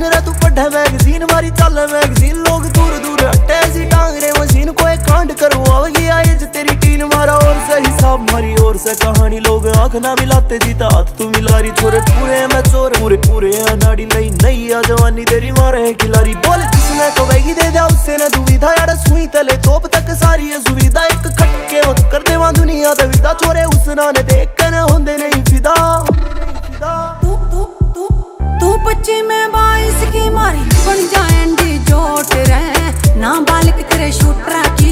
दिन रे तू पढ़े मैगजीन मारी चल मैगजीन लोग दूर दूर हटे सी टांगरे मशीन कोई कांड करवाओगी आए तेरी टीन मारा और से हिसाब मारी और से कहानी लोग आंख ना मिलाते जीता हाथ तू मिलारी छोरे पूरे मैं चोर पूरे पूरे नाड़ी नहीं नहीं आ जवानी तेरी मारे खिलाड़ी बोल जिसने तो वही दे दिया उससे न दुविधा यार सुई तले तोप तक सारी है सुविधा एक खटके वक्त कर देवा दुनिया दा विदा छोरे उस नाने देख कर होंदे नहीं फिदा तू 25 में 22 की मारी बन जाएंडी जोट रे ना बालिक तेरे शूटर